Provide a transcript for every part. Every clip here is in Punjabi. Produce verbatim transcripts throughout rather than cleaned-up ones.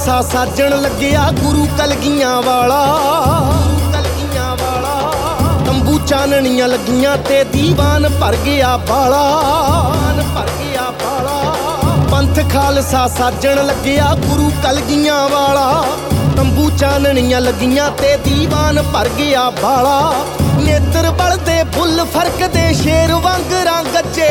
ਖਾਲਸਾ ਸਾਜਣ ਲੱਗਿਆ ਗੁਰੂ ਕਲਗੀਆਂ ਵਾਲਾ। ਕਲਗੀਆਂ ਵਾਲਾ ਤੰਬੂ ਚਾਨਣੀਆਂ ਲੱਗੀਆਂ ਤੇ ਦੀਵਾਨ ਭਰ ਗਿਆ ਬਾਲਾ। ਭਰ ਗਿਆ ਬਾਲਾ ਪੰਥ ਖਾਲਸਾ ਸਾਜਣ ਲੱਗਿਆ ਗੁਰੂ ਕਲਗੀਆਂ ਵਾਲਾ। ਤੰਬੂ ਚਾਨਣੀਆਂ ਲੱਗੀਆਂ ਤੇ ਦੀਵਾਨ ਭਰ ਗਿਆ ਬਾਲਾ। ਨੇਤਰ ਬਲਦੇ ਫੁੱਲ ਫਰਕਦੇ ਸ਼ੇਰ ਵਾਂਗਰਾਂ ਗੱਜੇ।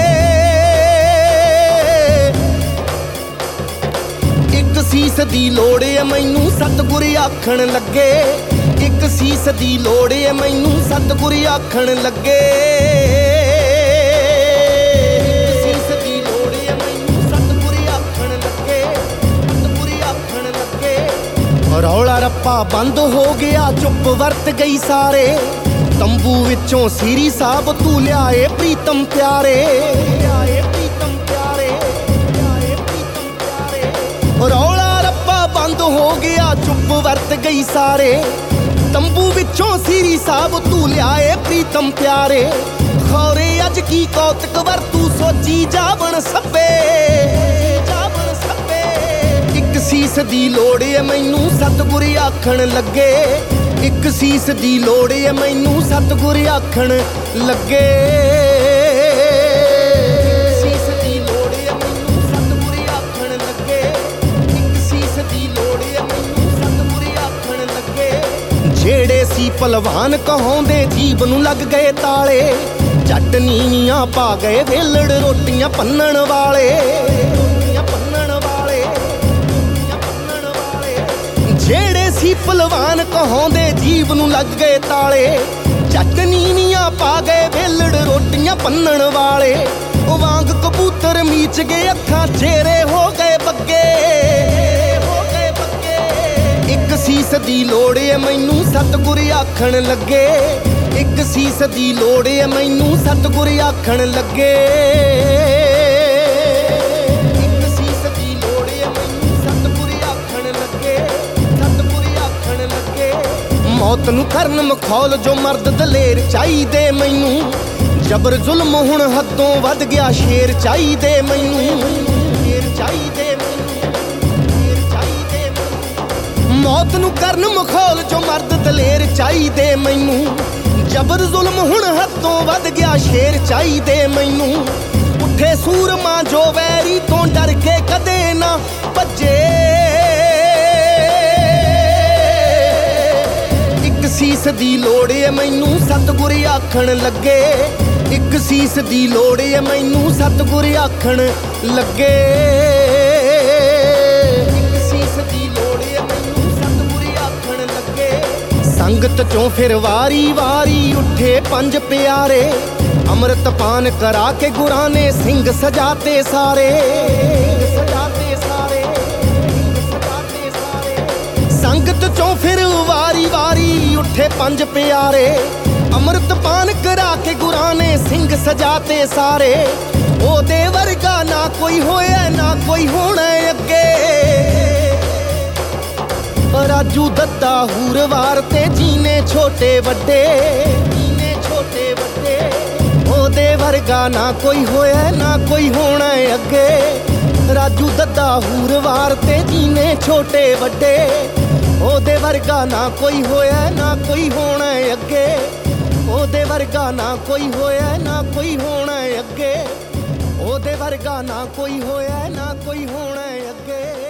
ਇੱਕ ਸੀਸ ਦੀ ਲੋੜ ਏ ਮੈਨੂੰ ਸਤਿਗੁਰ ਆਖਣ ਲੱਗੇ। ਇੱਕ ਸੀਸ ਦੀ ਲੋੜ ਏ ਮੈਨੂੰ ਸਤਿਗੁਰ ਆਖਣ ਲੱਗੇ। ਇੱਕ ਸੀਸ ਦੀ ਲੋੜ ਏ ਮੈਨੂੰ ਸਤਿਗੁਰ ਆਖਣ ਲੱਗੇ। ਸਤਿਗੁਰ ਆਖਣ ਲੱਗੇ। ਰੌਲਾ ਰੱਪਾ ਬੰਦ ਹੋ ਗਿਆ ਚੁੱਪ ਵਰਤ ਗਈ ਸਾਰੇ। ਤੰਬੂ ਵਿੱਚੋਂ ਸੀਰੀ ਸਾਹਿਬ ਤੂੰ ਲਿਆਏ ਪ੍ਰੀਤਮ ਪਿਆਰੇ। ਲਿਆਏ ਪ੍ਰੀਤਮ ਪਿਆਰੇ। ਲਿਆਏ ਪ੍ਰੀਤਮ ਪਿਆਰੇ। ਰੌਲਾ ਰੱਪਾ ਬੰਦ ਹੋ ਗਿਆ ਚੁੱਪ ਵਰਤ ਗਈ ਸਾਰੇ। ਤੰਬੂ ਵਿੱਚੋਂ ਸੀਰੀ ਸਾਹਿਬ ਤੂੰ ਲਿਆਏ ਪ੍ਰੀਤਮ ਪਿਆਰੇ। ਖੌਰੇ ਅੱਜ ਕੀ ਕੌਤਕ ਵਰਤੂ ਸੋਚੀ ਜਾਵਣ ਸੱਬੇ। ਜਾਵਣ ਸੱਬੇ ਇੱਕ ਸੀਸ ਦੀ ਲੋੜ ਏ ਮੈਨੂੰ ਸਤਿਗੁਰ ਆਖਣ ਲੱਗੇ। ਇੱਕ ਸੀਸ ਦੀ ਲੋੜ ਏ ਮੈਨੂੰ ਸਤਿਗੁਰ ਆਖਣ ਲੱਗੇ। ਸੀਸ ਦੀ ਲੋੜ ਏ ਮੈਨੂੰ ਸਤਿਗੁਰ ਆਖਣ ਲੱਗੇ। ਇੱਕ ਸੀਸ ਦੀ ਲੋੜ ਏ ਮੈਨੂੰ ਸਤਿਗੁਰ ਆਖਣ ਲੱਗੇ। ਜਿਹੜੇ ਸੀ ਭਲਵਾਨ ਕਹਾਉਂਦੇ ਜੀਬ ਨੂੰ ਲੱਗ ਗਏ ਤਾਲੇ। ਜੱਟ ਨੀਵੀਆਂ ਪਾ ਗਏ ਵੇਲੜ ਰੋਟੀਆਂ ਭੰਨਣ ਵਾਲੇ। ਰੋਟੀਆਂ ਭੰਨਣ ਵਾਲੇ। ਰੋਟੀਆਂ ਭੰਨਣ ਵਾਲੇ ਜਿਹੜੇ ਸੀ ਭਲਵਾਨ ਕਹਾਉਂਦੇ ਜੀਬ ਨੂੰ ਲੱਗ ਗਏ ਤਾਲੇ। ਜੱਟ ਨੀਵੀਆਂ ਪਾ ਗਏ ਵੇਲੜ ਰੋਟੀਆਂ ਭੰਨਣ ਵਾਲੇ। ਉਹ ਵਾਂਗ ਕਬੂਤਰ ਮੀਚ ਗਏ ਅੱਖਾਂ ਚਿਹਰੇ ਹੋ ਗਏ ਬੱਗੇ। ਹੋ ਗਏ ਬੱਗੇ ਇੱਕ ਸੀਸ ਦੀ ਲੋੜ ਏ ਮੈਨੂੰ ਸਤਿਗੁਰ ਆਖਣ ਲੱਗੇ। ਇੱਕ ਸੀਸ ਦੀ ਲੋੜ ਏ ਮੈਨੂੰ ਸਤਿਗੁਰ ਆਖਣ ਲੱਗੇ। ਇੱਕ ਸੀਸ ਦੀ ਲੋੜ ਏ ਮੈਨੂੰ ਸਤਿਗੁਰ ਆਖਣ ਲੱਗੇ। ਸਤਿਗੁਰ ਆਖਣ ਲੱਗੇ। ਮੌਤ ਨੂੰ ਕਰਨ ਮਖੌਲ ਜੋ ਮਰਦ ਦਲੇਰ ਚਾਹੀਦੇ ਮੈਨੂੰ। ਜਬਰ ਜ਼ੁਲਮ ਹੁਣ ਹੱਦੋਂ ਵੱਧ ਗਿਆ ਸ਼ੇਰ ਚਾਹੀਦੇ ਮੈਨੂੰ। ਸ਼ੇਰ ਚਾਹੀਦੇ ਮੈਨੂੰ। ਸ਼ੇਰ ਚਾਹੀਦੇ ਮੈਨੂੰ। ਮੌਤ ਨੂੰ ਕਰਨ ਮਖੌਲ ਜੋ ਮਰਦ ਦਲੇਰ ਚਾਹੀਦੇ ਮੈਨੂੰ। ਜਬਰ ਜ਼ੁਲਮ ਹੁਣ ਹੱਦੋਂ ਵੱਧ ਗਿਆ ਸ਼ੇਰ ਚਾਹੀਦੇ ਮੈਨੂੰ। ਉੱਠੇ ਸੂਰਮਾ ਜੋ ਵੈਰੀ ਤੋਂ ਡਰ ਕੇ ਕਦੇ ਨਾ ਭੱਜੇ। ਇੱਕ ਸੀਸ ਦੀ ਲੋੜ ਏ ਮੈਨੂੰ ਸਤਿਗੁਰ ਆਖਣ ਲੱਗੇ। ਇੱਕ ਸੀਸ ਦੀ ਲੋੜ ਏ ਮੈਨੂੰ ਸਤਿਗੁਰ ਆਖਣ ਲੱਗੇ। ਇੱਕ ਸੀਸ ਦੀ ਲੋੜ ਏ ਮੈਨੂੰ ਸਤਿਗੁਰ ਆਖਣ ਲੱਗੇ। ਸੰਗਤ ਚੋਂ ਫਿਰ ਵਾਰੀ ਵਾਰੀ ਉੱਠੇ ਪੰਜ ਪਿਆਰੇ। ਅੰਮ੍ਰਿਤ ਪਾਨ ਕਰਾ ਕੇ ਗੁਰਾਂ ਨੇ ਸਿੰਘ ਸਜਾਤੇ ਸਾਰੇ। ਸਜਾਤੇ ਸਾਰੇ। ਸਜਾਤੇ ਸਾਰੇ ਸੰਗਤ ਚੋਂ ਫਿਰ ਵਾਰੀ ਵਾਰੀ ਉੱਠੇ ਪੰਜ ਪਿਆਰੇ। ਅੰਮ੍ਰਿਤ ਪਾਨ ਕਰਾ ਕੇ ਗੁਰਾਂ ਨੇ ਸਿੰਘ ਸਜਾਤੇ ਸਾਰੇ। ਉਹਦੇ ਵਰਗਾ ਨਾ ਕੋਈ ਹੋਇਆ ਨਾ ਕੋਈ ਹੋਣਾ ਅੱਗੇ। ਰਾਜੂ ਦੱਦਾ ਹੂਰਵਾਰ ਤੇ ਜੀਨੇ ਛੋਟੇ ਵੱਡੇ। ਜੀਨੇ ਛੋਟੇ ਵੱਡੇ ਉਹਦੇ ਵਰਗਾ ਨਾ ਕੋਈ ਹੋਇਆ ਨਾ ਕੋਈ ਹੋਣਾ ਅੱਗੇ। ਰਾਜੂ ਦੱਦਾ ਹੂਰਵਾਰ ਤੇ ਜੀਨੇ ਛੋਟੇ ਵੱਡੇ। ਉਹਦੇ ਵਰਗਾ ਨਾ ਕੋਈ ਹੋਇਆ ਨਾ ਕੋਈ ਹੋਣਾ ਅੱਗੇ। ਉਹਦੇ ਵਰਗਾ ਨਾ ਕੋਈ ਹੋਇਆ ਨਾ ਕੋਈ ਹੋਣਾ ਅੱਗੇ। ਉਹਦੇ ਵਰਗਾ ਨਾ ਕੋਈ ਹੋਇਆ ਨਾ ਕੋਈ ਹੋਣਾ ਅੱਗੇ।